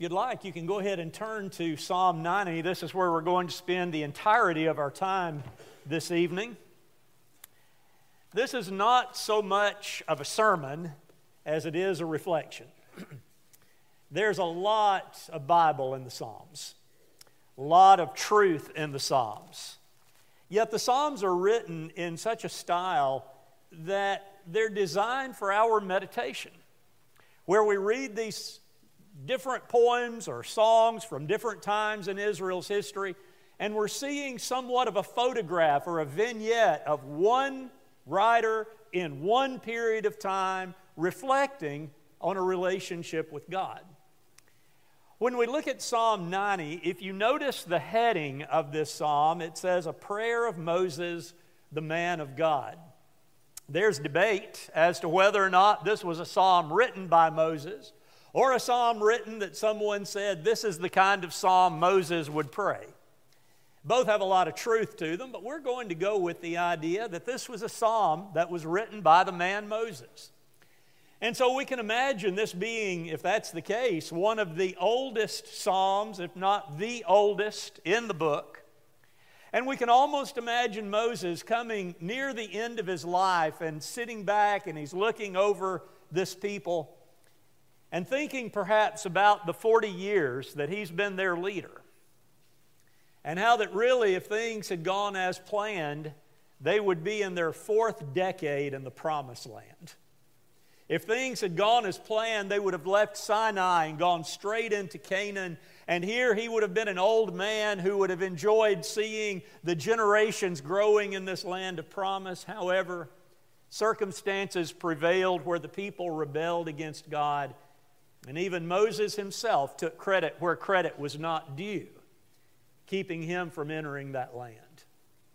you'd like, you can go ahead and turn to Psalm 90. This is where we're going to spend the entirety of our time this evening. This is not so much of a sermon as it is a reflection. There's a lot of Bible in the Psalms, a lot of truth in the Psalms. Yet the Psalms are written in such a style that they're designed for our meditation, where we read these different poems or songs from different times in Israel's history, and we're seeing somewhat of a photograph or a vignette of one writer in one period of time reflecting on a relationship with God. When we look at Psalm 90, if you notice the heading of this psalm, it says, "A prayer of Moses, the man of God." There's debate as to whether or not this was a psalm written by Moses or a psalm written that someone said this is the kind of psalm Moses would pray. Both have a lot of truth to them, but we're going to go with the idea that this was a psalm that was written by the man Moses. And so we can imagine this being, if that's the case, one of the oldest psalms, if not the oldest, in the book. And we can almost imagine Moses coming near the end of his life and sitting back and he's looking over this people and thinking perhaps about the 40 years that he's been their leader. And how that really, if things had gone as planned, they would be in their 4th decade in the Promised Land. If things had gone as planned, they would have left Sinai and gone straight into Canaan. And here he would have been an old man who would have enjoyed seeing the generations growing in this land of promise. However, circumstances prevailed where the people rebelled against God. And even Moses himself took credit where credit was not due, keeping him from entering that land.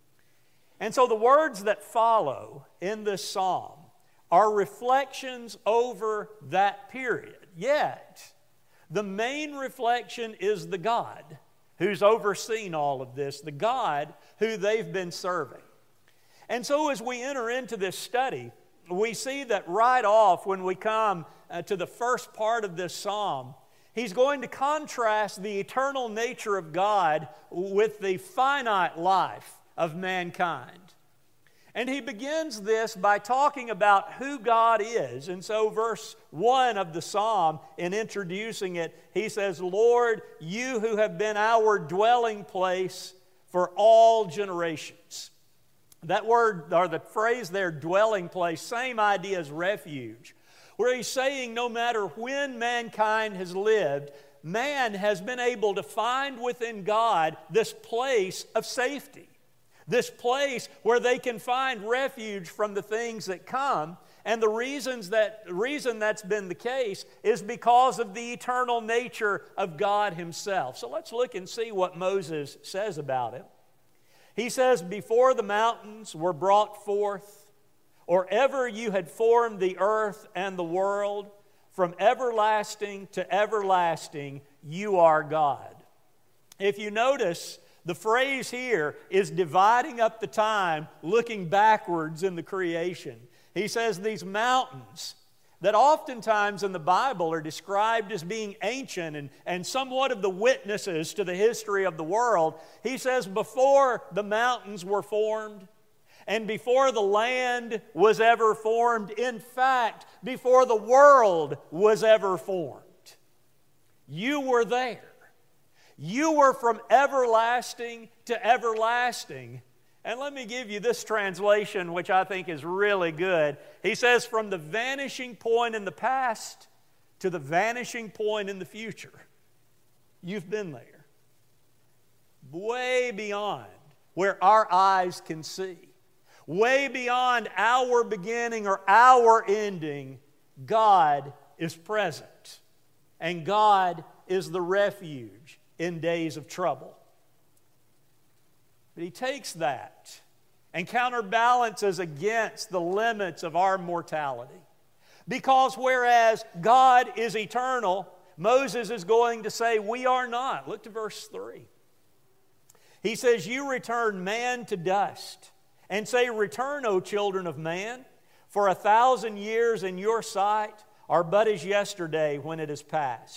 And so the words that follow in this psalm are reflections over that period. Yet, the main reflection is the God who's overseen all of this, the God who they've been serving. And so as we enter into this study, we see that right off when we come to the first part of this psalm, he's going to contrast the eternal nature of God with the finite life of mankind. And he begins this by talking about who God is. And so verse 1 of the psalm, in introducing it, he says, "Lord, you who have been our dwelling place for all generations." That word, or the phrase there, dwelling place, same idea as refuge, where he's saying no matter when mankind has lived, man has been able to find within God this place of safety, this place where they can find refuge from the things that come. And the reason that's been the case is because of the eternal nature of God himself. So let's look and see what Moses says about it. He says, "Before the mountains were brought forth, or ever you had formed the earth and the world, from everlasting to everlasting, you are God." If you notice, the phrase here is dividing up the time, looking backwards in the creation. He says these mountains that oftentimes in the Bible are described as being ancient and somewhat of the witnesses to the history of the world. He says before the mountains were formed and before the land was ever formed, in fact, before the world was ever formed, you were there. You were from everlasting to everlasting. And let me give you this translation, which I think is really good. He says, from the vanishing point in the past to the vanishing point in the future. You've been there. Way beyond where our eyes can see. Way beyond our beginning or our ending, God is present. And God is the refuge in days of trouble. But he takes that and counterbalances against the limits of our mortality. Because whereas God is eternal, Moses is going to say we are not. Look to verse 3. He says, "You return man to dust, and say, 'Return, O children of man, for 1,000 years in your sight are but as yesterday when it is past.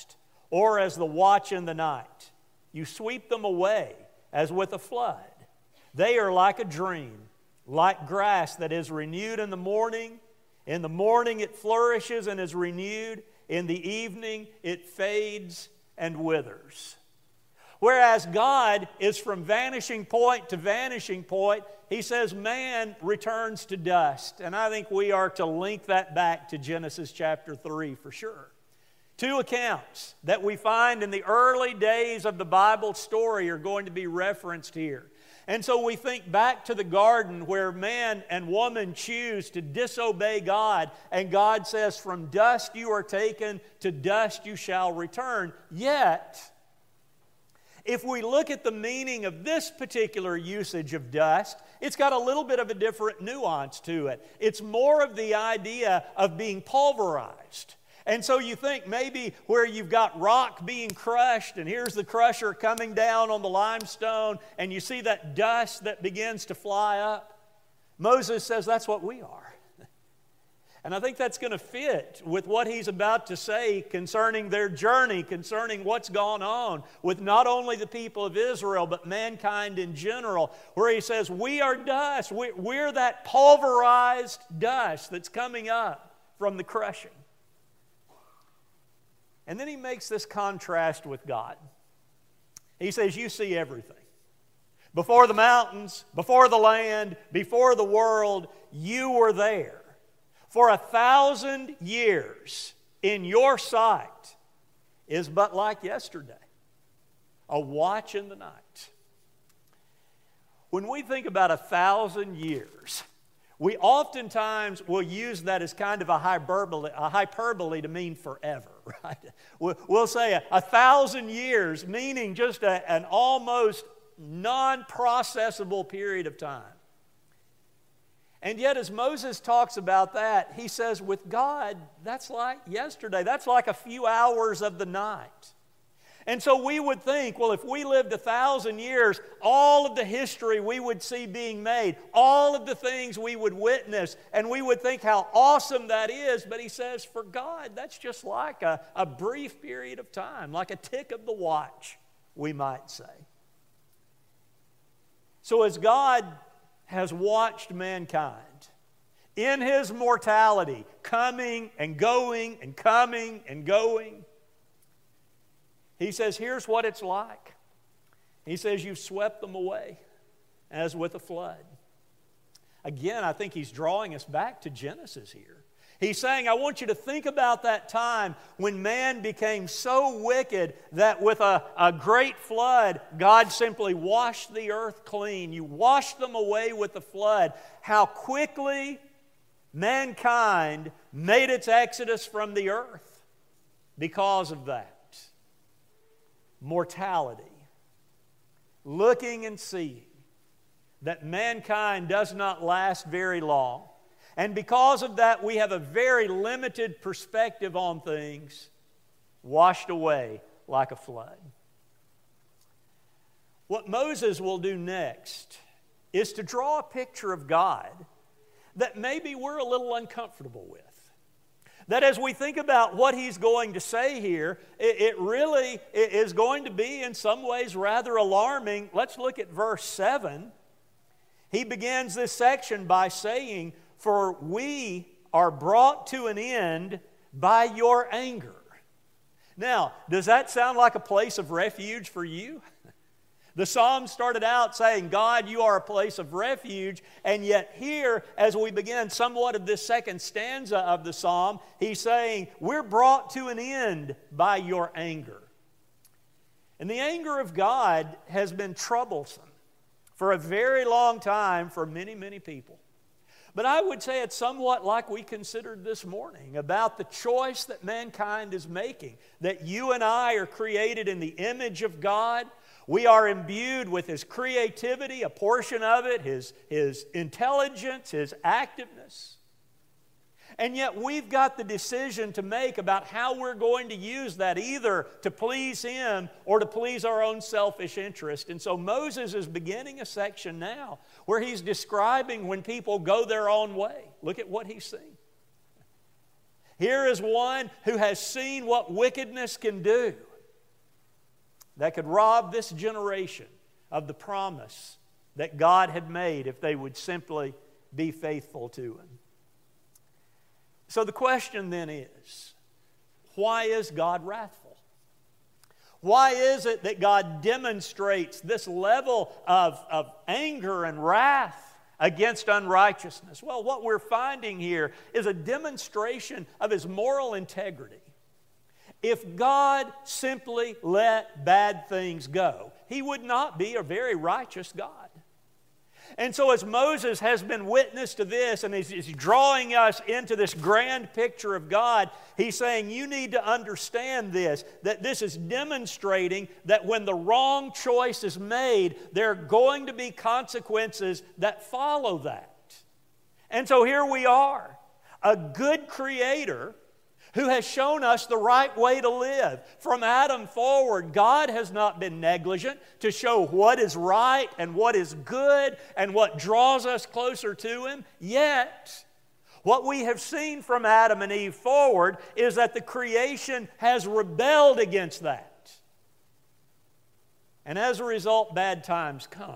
or as the watch in the night. You sweep them away as with a flood. They are like a dream, like grass that is renewed in the morning. In the morning it flourishes and is renewed. In the evening it fades and withers. Whereas God is from vanishing point to vanishing point, He says man returns to dust. And I think we are to link that back to Genesis chapter 3 for sure. Two accounts that we find in the early days of the Bible story are going to be referenced here. And so we think back to the garden where man and woman choose to disobey God, and God says, from dust you are taken, to dust you shall return. Yet, if we look at the meaning of this particular usage of dust, it's got a little bit of a different nuance to it. It's more of the idea of being pulverized. And so you think maybe where you've got rock being crushed, and here's the crusher coming down on the limestone, and you see that dust that begins to fly up. Moses says that's what we are. And I think that's going to fit with what he's about to say concerning their journey, concerning what's gone on with not only the people of Israel, but mankind in general, where he says, we are dust. We're that pulverized dust that's coming up from the crushing. And then he makes this contrast with God. He says, you see everything. Before the mountains, before the land, before the world, you were there. For 1,000 years in your sight is but like yesterday, a watch in the night. When we think about 1,000 years, we oftentimes will use that as kind of a hyperbole to mean forever, right? We'll say 1,000 years, meaning just an almost non-processable period of time. And yet as Moses talks about that, he says with God, that's like yesterday. That's like a few hours of the night. And so we would think, well, if we lived 1,000 years, all of the history we would see being made, all of the things we would witness, and we would think how awesome that is. But he says, for God, that's just like a brief period of time, like a tick of the watch, we might say. So as God has watched mankind in His mortality, coming and going and coming and going, He says, here's what it's like. He says, you've swept them away as with a flood. Again, I think He's drawing us back to Genesis here. He's saying, I want you to think about that time when man became so wicked that with a great flood, God simply washed the earth clean. You washed them away with the flood. How quickly mankind made its exodus from the earth because of that. Mortality, looking and seeing that mankind does not last very long. And because of that, we have a very limited perspective on things, washed away like a flood. What Moses will do next is to draw a picture of God that maybe we're a little uncomfortable with. That as we think about what he's going to say here, it really is going to be in some ways rather alarming. Let's look at verse 7. He begins this section by saying, for we are brought to an end by your anger. Now, does that sound like a place of refuge for you? The psalm started out saying, God, you are a place of refuge. And yet here, as we begin somewhat of this second stanza of the psalm, he's saying, we're brought to an end by your anger. And the anger of God has been troublesome for a very long time for many, many people. But I would say it's somewhat like we considered this morning about the choice that mankind is making, that you and I are created in the image of God. We are imbued with His creativity, a portion of it, His intelligence, His activeness. And yet we've got the decision to make about how we're going to use that, either to please Him or to please our own selfish interest. And so Moses is beginning a section now where he's describing when people go their own way. Look at what he's saying. Here is one who has seen what wickedness can do. that could rob this generation of the promise that God had made if they would simply be faithful to Him. So the question then is, why is God wrathful? Why is it that God demonstrates this level of anger and wrath against unrighteousness? Well, what we're finding here is a demonstration of His moral integrity. If God simply let bad things go, He would not be a very righteous God. And so as Moses has been witness to this and is drawing us into this grand picture of God, he's saying you need to understand this, that this is demonstrating that when the wrong choice is made, there are going to be consequences that follow that. And so here we are, a good Creator who has shown us the right way to live. From Adam forward, God has not been negligent to show what is right and what is good and what draws us closer to Him. Yet, what we have seen from Adam and Eve forward is that the creation has rebelled against that. And as a result, bad times come.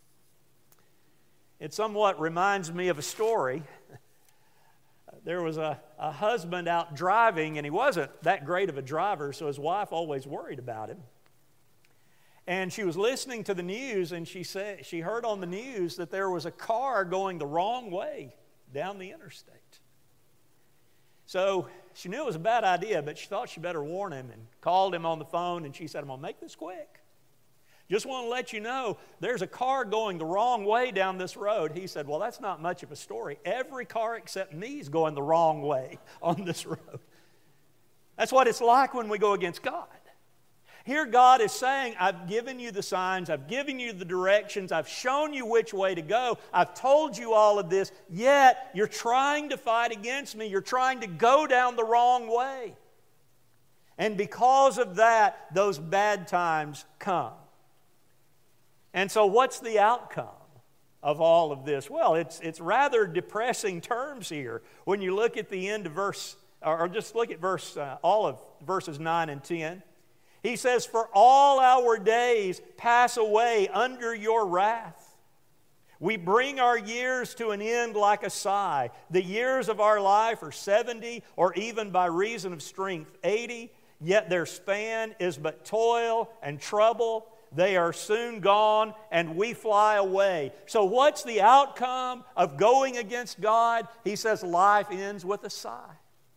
It somewhat reminds me of a story. There was a husband out driving, and he wasn't that great of a driver, so his wife always worried about him. And she was listening to the news, and she heard on the news that there was a car going the wrong way down the interstate. So she knew it was a bad idea, but she thought she better warn him and called him on the phone, and she said, "I'm going to make this quick. Just want to let you know there's a car going the wrong way down this road." He said, "Well, that's not much of a story. Every car except me is going the wrong way on this road." That's what it's like when we go against God. Here God is saying, I've given you the signs, I've given you the directions, I've shown you which way to go, I've told you all of this, yet you're trying to fight against me, you're trying to go down the wrong way. And because of that, those bad times come. And so what's the outcome of all of this? Well, it's rather depressing terms here when you look at the end of verse, or just look at all of verses 9 and 10. He says, "For all our days pass away under your wrath. We bring our years to an end like a sigh. The years of our life are 70, or even by reason of strength 80, yet their span is but toil and trouble. They are soon gone, and we fly away." So what's the outcome of going against God? He says life ends with a sigh.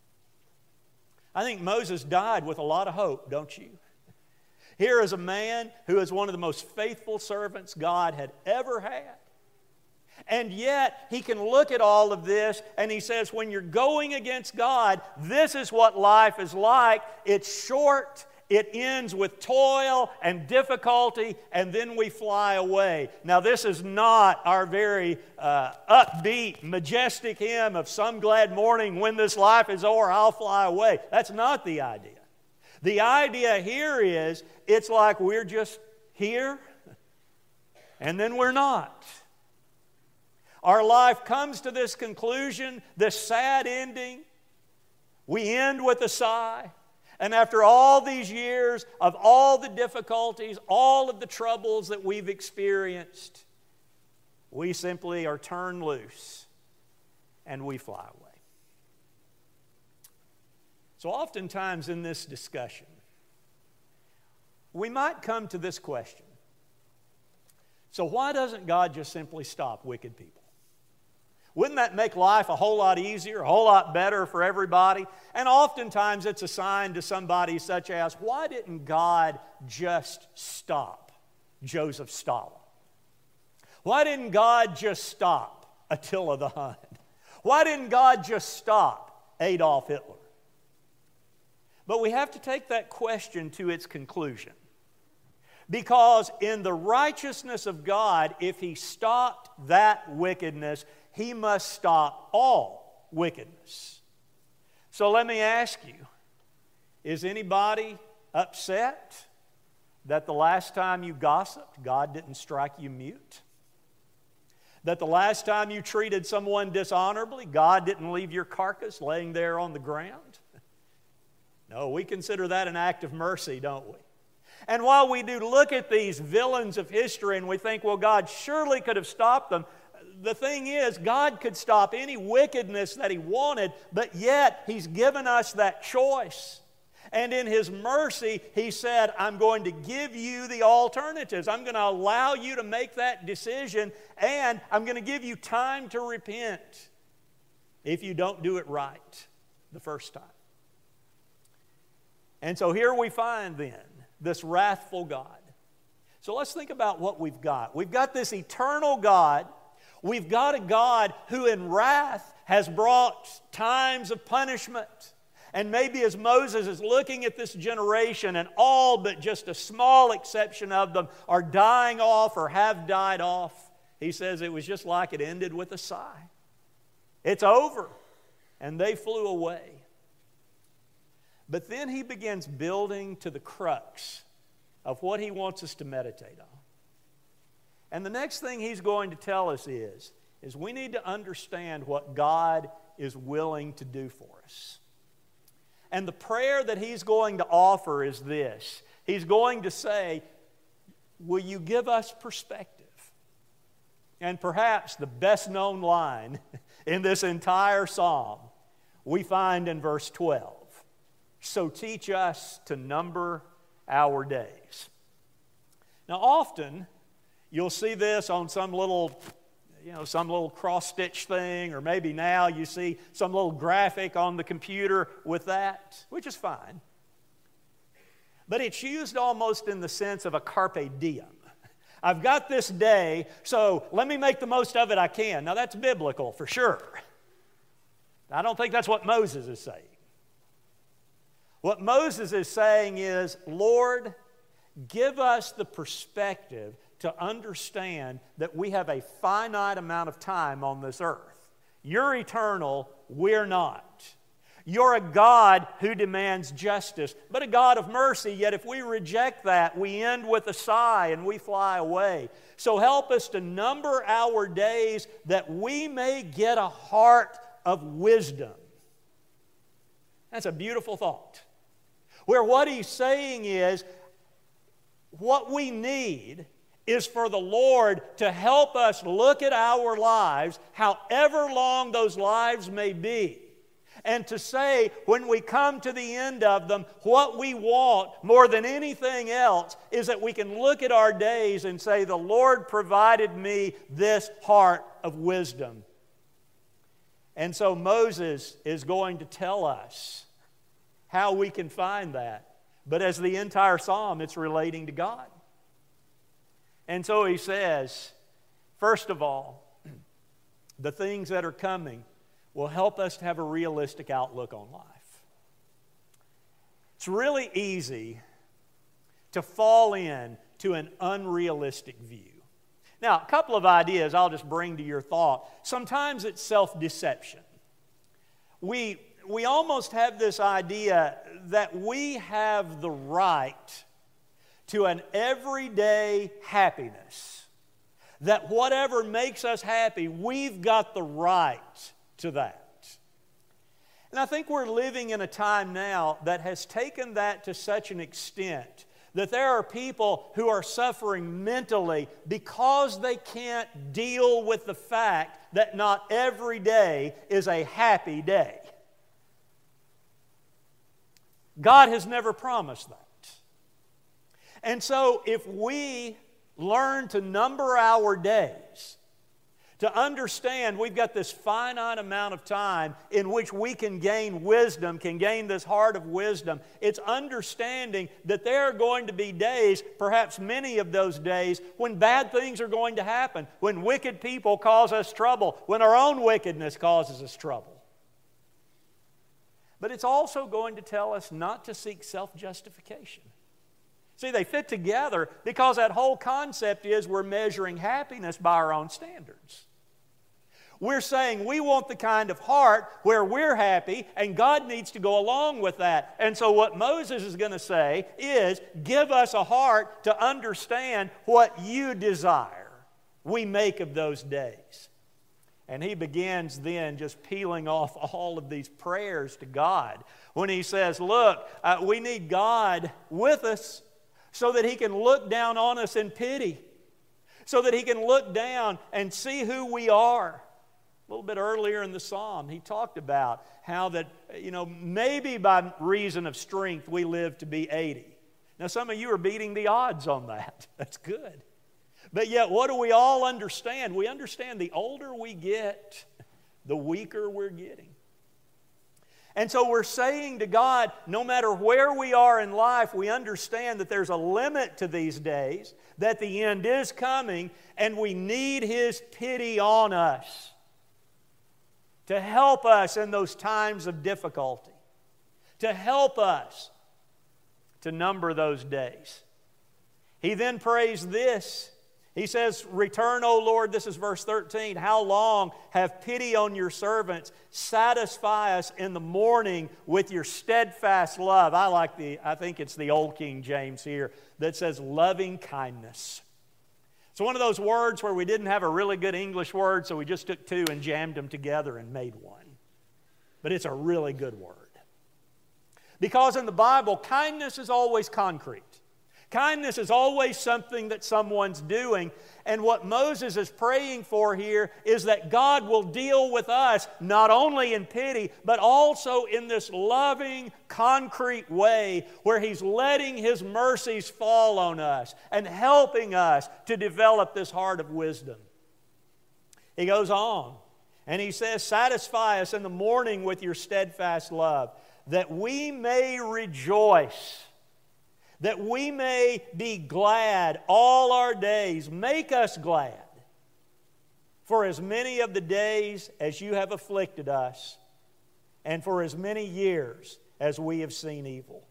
I think Moses died with a lot of hope, don't you? Here is a man who is one of the most faithful servants God had ever had. And yet, he can look at all of this and he says, when you're going against God, this is what life is like. It's short. It ends with toil and difficulty, and then we fly away. Now, this is not our very upbeat, majestic hymn of "Some glad morning when this life is o'er, I'll fly away." That's not the idea. The idea here is, it's like we're just here, and then we're not. Our life comes to this conclusion, this sad ending. We end with a sigh. And after all these years of all the difficulties, all of the troubles that we've experienced, we simply are turned loose and we fly away. So oftentimes in this discussion, we might come to this question. So why doesn't God just simply stop wicked people? Wouldn't that make life a whole lot easier, a whole lot better for everybody? And oftentimes it's assigned to somebody such as, why didn't God just stop Joseph Stalin? Why didn't God just stop Attila the Hun? Why didn't God just stop Adolf Hitler? But we have to take that question to its conclusion. Because in the righteousness of God, if He stopped that wickedness, He must stop all wickedness. So let me ask you, is anybody upset that the last time you gossiped, God didn't strike you mute? That the last time you treated someone dishonorably, God didn't leave your carcass laying there on the ground? No, we consider that an act of mercy, don't we? And while we do look at these villains of history and we think, well, God surely could have stopped them, the thing is, God could stop any wickedness that He wanted, but yet He's given us that choice. And in His mercy, He said, I'm going to give you the alternatives. I'm going to allow you to make that decision, and I'm going to give you time to repent if you don't do it right the first time. And so here we find then this wrathful God. So let's think about what we've got. We've got this eternal God. We've got a God who in wrath has brought times of punishment. And maybe as Moses is looking at this generation and all but just a small exception of them are dying off or have died off, he says it was just like it ended with a sigh. It's over. And they flew away. But then he begins building to the crux of what he wants us to meditate on. And the next thing he's going to tell us is we need to understand what God is willing to do for us. And the prayer that he's going to offer is this. He's going to say, will you give us perspective? And perhaps the best known line in this entire psalm we find in verse 12. So teach us to number our days. Now often you'll see this on some little cross-stitch thing, or maybe now you see some little graphic on the computer with that, which is fine. But it's used almost in the sense of a carpe diem. I've got this day, so let me make the most of it I can. Now that's biblical for sure. I don't think that's what Moses is saying. What Moses is saying is, Lord, give us the perspective to understand that we have a finite amount of time on this earth. You're eternal, we're not. You're a God who demands justice, but a God of mercy, yet if we reject that, we end with a sigh and we fly away. So help us to number our days that we may get a heart of wisdom. That's a beautiful thought. Where what he's saying is, what we need is for the Lord to help us look at our lives, however long those lives may be, and to say, when we come to the end of them, what we want more than anything else is that we can look at our days and say, the Lord provided me this heart of wisdom. And so Moses is going to tell us how we can find that. But as the entire psalm, it's relating to God. And so he says, first of all, the things that are coming will help us to have a realistic outlook on life. It's really easy to fall into an unrealistic view. Now, a couple of ideas I'll just bring to your thought. Sometimes it's self-deception. We almost have this idea that we have the right to an everyday happiness. That whatever makes us happy, we've got the right to that. And I think we're living in a time now that has taken that to such an extent that there are people who are suffering mentally because they can't deal with the fact that not every day is a happy day. God has never promised that. And so if we learn to number our days, to understand we've got this finite amount of time in which we can gain wisdom, can gain this heart of wisdom, it's understanding that there are going to be days, perhaps many of those days, when bad things are going to happen, when wicked people cause us trouble, when our own wickedness causes us trouble. But it's also going to tell us not to seek self-justification. See, they fit together because that whole concept is we're measuring happiness by our own standards. We're saying we want the kind of heart where we're happy, and God needs to go along with that. And so what Moses is going to say is, give us a heart to understand what you desire we make of those days. And he begins then just peeling off all of these prayers to God when he says, look, we need God with us so that He can look down on us in pity, so that He can look down and see who we are. A little bit earlier in the psalm, he talked about how that, maybe by reason of strength we live to be 80. Now, some of you are beating the odds on that. That's good. But yet, what do we all understand? We understand the older we get, the weaker we're getting. And so we're saying to God, no matter where we are in life, we understand that there's a limit to these days, that the end is coming, and we need His pity on us to help us in those times of difficulty, to help us to number those days. He then prays this. He says, return, O Lord, this is verse 13, how long? Have pity on your servants. Satisfy us in the morning with your steadfast love. I think it's the old King James here that says loving kindness. It's one of those words where we didn't have a really good English word, so we just took two and jammed them together and made one. But it's a really good word. Because in the Bible, kindness is always concrete. Kindness is always something that someone's doing. And what Moses is praying for here is that God will deal with us not only in pity, but also in this loving, concrete way where He's letting His mercies fall on us and helping us to develop this heart of wisdom. He goes on and he says, satisfy us in the morning with your steadfast love, that we may rejoice, that we may be glad all our days. Make us glad for as many of the days as you have afflicted us, and for as many years as we have seen evil.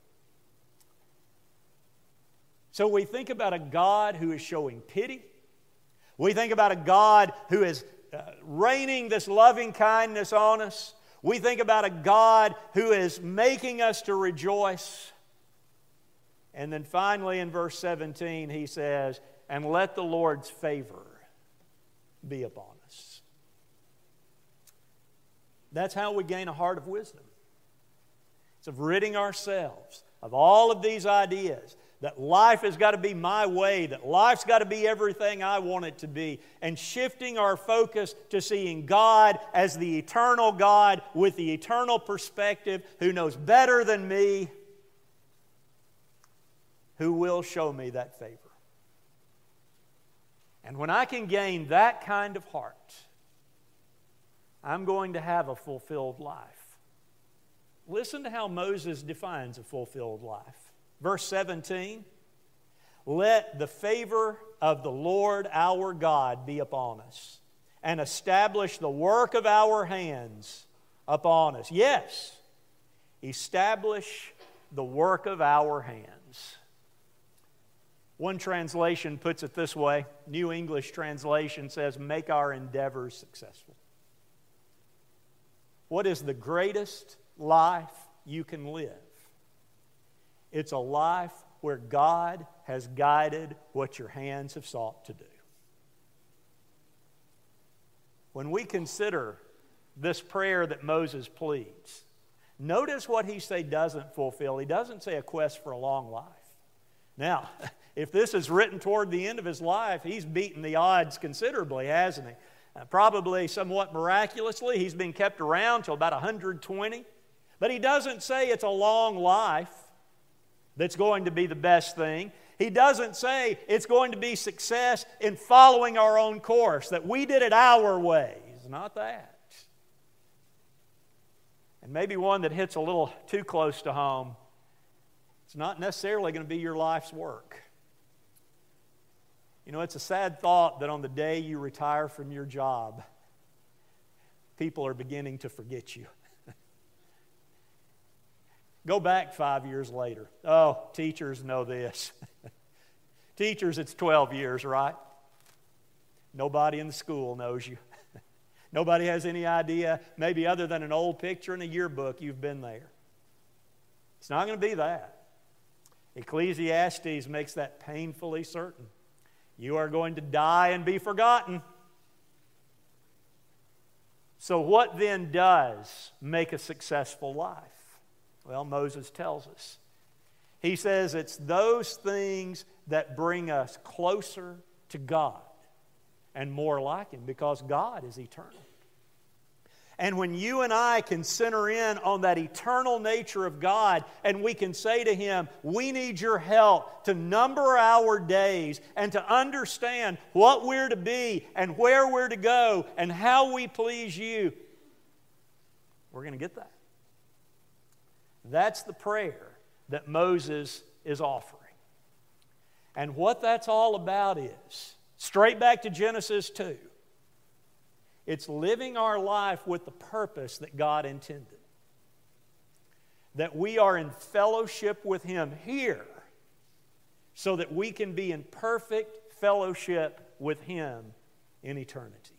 So we think about a God who is showing pity. We think about a God who is raining this loving kindness on us. We think about a God who is making us to rejoice. And then finally in verse 17 he says, and let the Lord's favor be upon us. That's how we gain a heart of wisdom. It's of ridding ourselves of all of these ideas that life has got to be my way, that life's got to be everything I want it to be, and shifting our focus to seeing God as the eternal God with the eternal perspective who knows better than me, who will show me that favor. And when I can gain that kind of heart, I'm going to have a fulfilled life. Listen to how Moses defines a fulfilled life. Verse 17, let the favor of the Lord our God be upon us, and establish the work of our hands upon us. Yes, establish the work of our hands. One translation puts it this way. New English Translation says, make our endeavors successful. What is the greatest life you can live? It's a life where God has guided what your hands have sought to do. When we consider this prayer that Moses pleads, notice what he doesn't fulfill. He doesn't say a quest for a long life. Now, if this is written toward the end of his life, he's beaten the odds considerably, hasn't he? Probably somewhat miraculously, he's been kept around till about 120. But he doesn't say it's a long life that's going to be the best thing. He doesn't say it's going to be success in following our own course, that we did it our way. It's not that. And maybe one that hits a little too close to home, it's not necessarily going to be your life's work. You know, it's a sad thought that on the day you retire from your job, people are beginning to forget you. Go back 5 years later. Oh, teachers know this. Teachers, it's 12 years, right? Nobody in the school knows you. Nobody has any idea, maybe other than an old picture in a yearbook, you've been there. It's not going to be that. Ecclesiastes makes that painfully certain. You are going to die and be forgotten. So what then does make a successful life? Well, Moses tells us. He says it's those things that bring us closer to God and more like Him, because God is eternal. And when you and I can center in on that eternal nature of God, and we can say to Him, we need your help to number our days and to understand what we're to be and where we're to go and how we please you, we're going to get that. That's the prayer that Moses is offering. And what that's all about is, straight back to Genesis 2, it's living our life with the purpose that God intended. That we are in fellowship with Him here so that we can be in perfect fellowship with Him in eternity.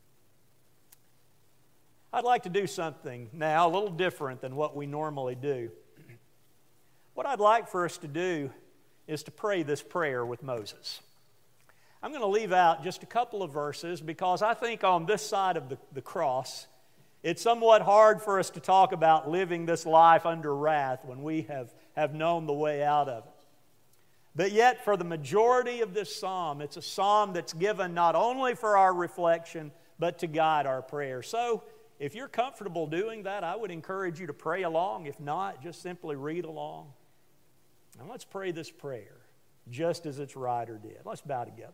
I'd like to do something now a little different than what we normally do. What I'd like for us to do is to pray this prayer with Moses. I'm going to leave out just a couple of verses because I think on this side of the cross, it's somewhat hard for us to talk about living this life under wrath when we have known the way out of it. But yet, for the majority of this psalm, it's a psalm that's given not only for our reflection, but to guide our prayer. So, if you're comfortable doing that, I would encourage you to pray along. If not, just simply read along. And let's pray this prayer, just as its writer did. Let's bow together.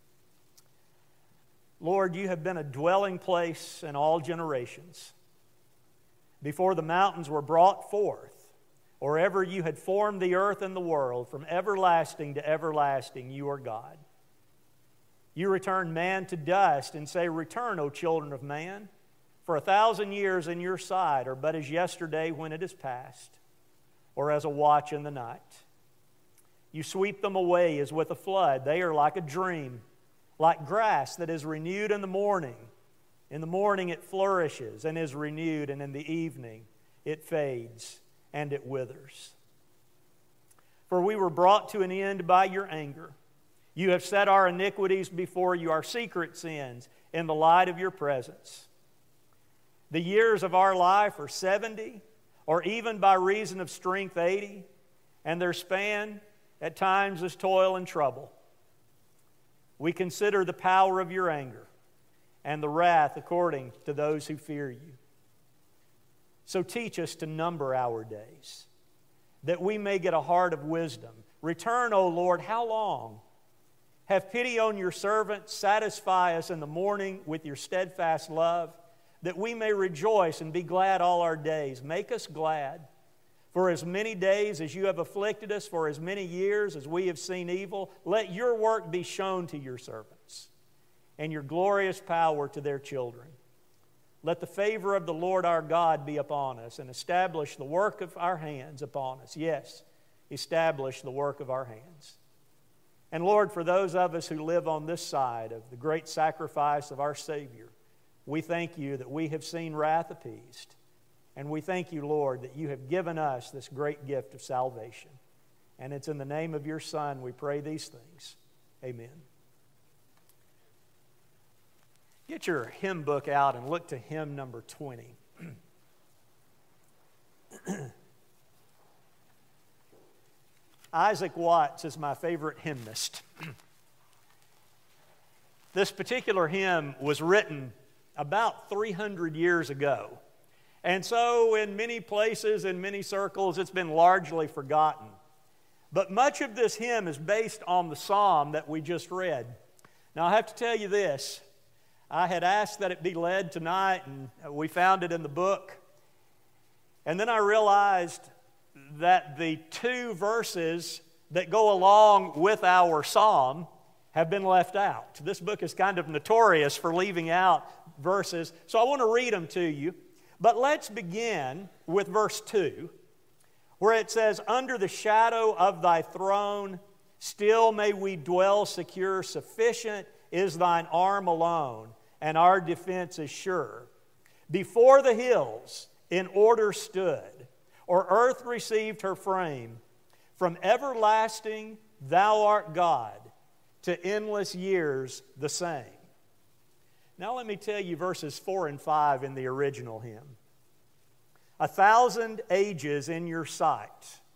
Lord, you have been a dwelling place in all generations. Before the mountains were brought forth, or ever you had formed the earth and the world, from everlasting to everlasting, you are God. You return man to dust and say, return, O children of man, for 1,000 years in your sight are but as yesterday when it is past, or as a watch in the night. You sweep them away as with a flood. They are like a dream, like grass that is renewed in the morning. In the morning it flourishes and is renewed, and in the evening it fades and it withers. For we were brought to an end by your anger. You have set our iniquities before you, our secret sins, in the light of your presence. The years of our life are 70, or even by reason of strength 80, and their span at times is toil and trouble. We consider the power of your anger and the wrath according to those who fear you. So teach us to number our days, that we may get a heart of wisdom. Return, O Lord, how long? Have pity on your servant. Satisfy us in the morning with your steadfast love, that we may rejoice and be glad all our days. Make us glad. For as many days as you have afflicted us, for as many years as we have seen evil, let your work be shown to your servants, and your glorious power to their children. Let the favor of the Lord our God be upon us, and establish the work of our hands upon us. Yes, establish the work of our hands. And Lord, for those of us who live on this side of the great sacrifice of our Savior, we thank you that we have seen wrath appeased. And we thank you, Lord, that you have given us this great gift of salvation. And it's in the name of your Son we pray these things. Amen. Get your hymn book out and look to hymn number 20. Isaac Watts is my favorite hymnist. This particular hymn was written about 300 years ago. And so in many places, in many circles, it's been largely forgotten. But much of this hymn is based on the psalm that we just read. Now I have to tell you this. I had asked that it be led tonight, and we found it in the book. And then I realized that the two verses that go along with our psalm have been left out. This book is kind of notorious for leaving out verses, so I want to read them to you. But let's begin with verse 2, where it says, under the shadow of thy throne, still may we dwell secure. Sufficient is thine arm alone, and our defense is sure. Before the hills in order stood, or earth received her frame. From everlasting thou art God, to endless years the same. Now let me tell you verses 4 and 5 in the original hymn. 1,000 ages in your sight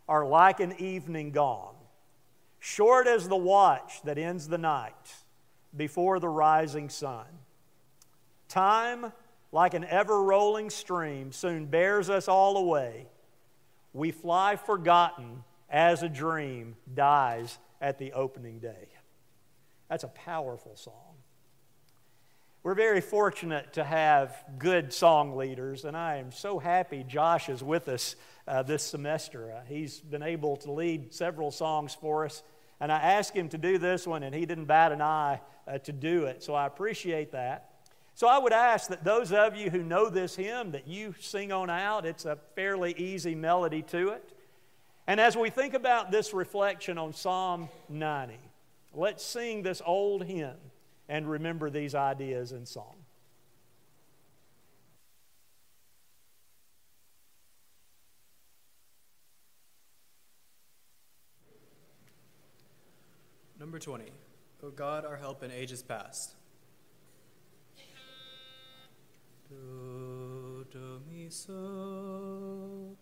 are like an evening gone, short as the watch that ends the night before the rising sun. Time, like an ever-rolling stream, soon bears us all away. We fly forgotten as a dream dies at the opening day. That's a powerful song. We're very fortunate to have good song leaders, and I am so happy Josh is with us this semester. He's been able to lead several songs for us, and I asked him to do this one, and he didn't bat an eye to do it, so I appreciate that. So I would ask that those of you who know this hymn, that you sing on out. It's a fairly easy melody to it. And as we think about this reflection on Psalm 90, let's sing this old hymn and remember these ideas in song. Number 20, O God, our help in ages past. Do, mi, so.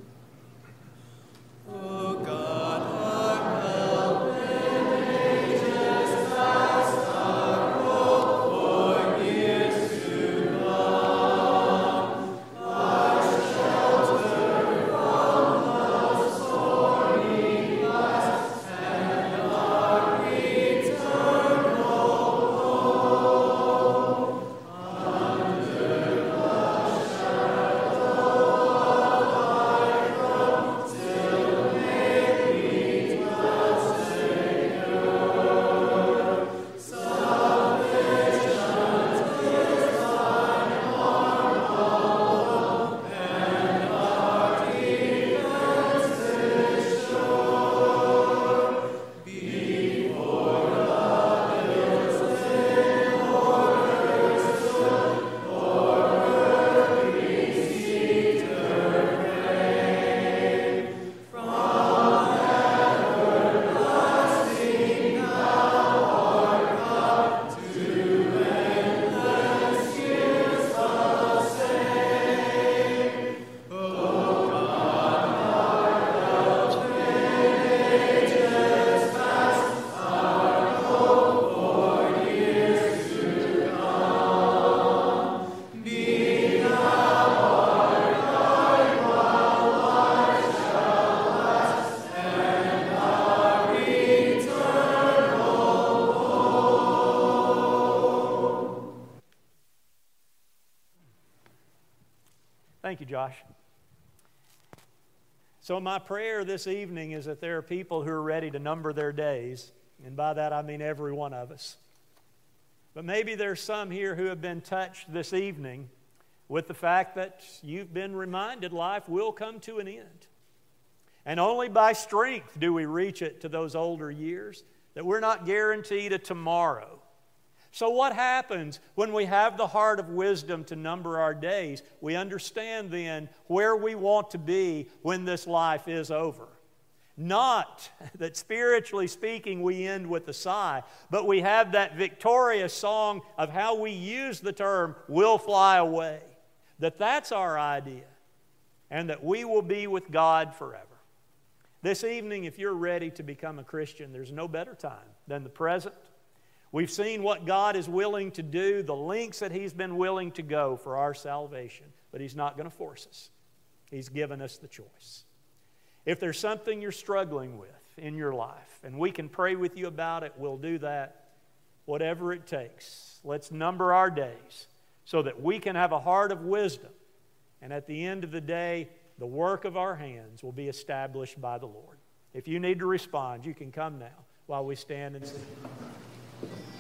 O God, our help in ages past, our hope for years to come, our shelter from the stormy blast, and our eternal home. Under the shadow of thy throne, till may we dwell secure. Sufficient is thine arm alone, and our defense is sure. Before the hills in order stood, o'er earthly cedar brave. From everlasting now are come to endless years the same. O God, our help in ages past, our hope for years to come. Be thou our guide while life shall last, and our eternal home. Thank you, Josh. So my prayer this evening is that there are people who are ready to number their days, and by that I mean every one of us. But maybe there's some here who have been touched this evening with the fact that you've been reminded life will come to an end. And only by strength do we reach it to those older years, that we're not guaranteed a tomorrow. So what happens when we have the heart of wisdom to number our days? We understand then where we want to be when this life is over. Not that spiritually speaking we end with a sigh, but we have that victorious song of how we use the term, "will fly away." That's our idea, and that we will be with God forever. This evening, if you're ready to become a Christian, there's no better time than the present. We've seen what God is willing to do, the lengths that He's been willing to go for our salvation, but He's not going to force us. He's given us the choice. If there's something you're struggling with in your life, and we can pray with you about it, we'll do that. Whatever it takes, let's number our days so that we can have a heart of wisdom, and at the end of the day, the work of our hands will be established by the Lord. If you need to respond, you can come now while we stand and sing.